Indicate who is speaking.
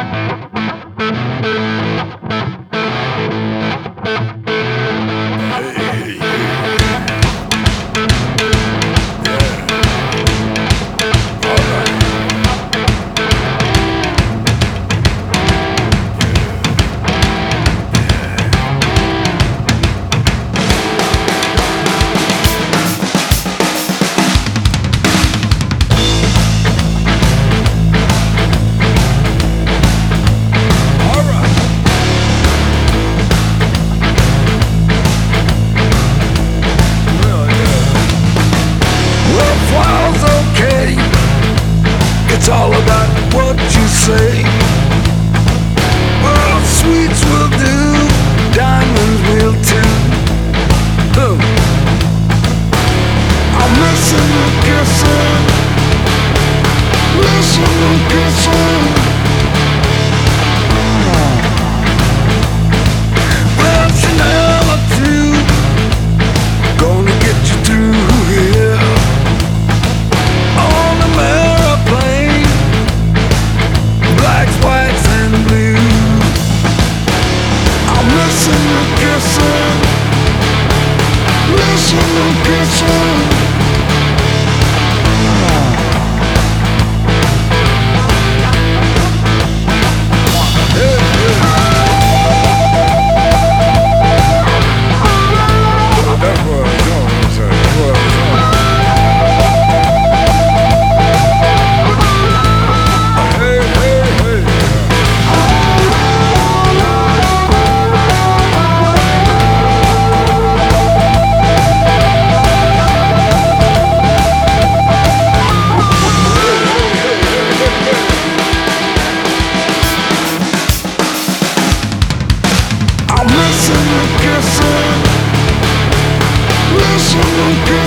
Speaker 1: It's all about what you say. Well, sweets will do, diamonds will too. I'm missing the kissing, missing the kissing. Well, Chanel or two, gonna get you through here. On the airplane, blacks, whites, and blues. I'm missing the kissing, missing the kissing. Listen to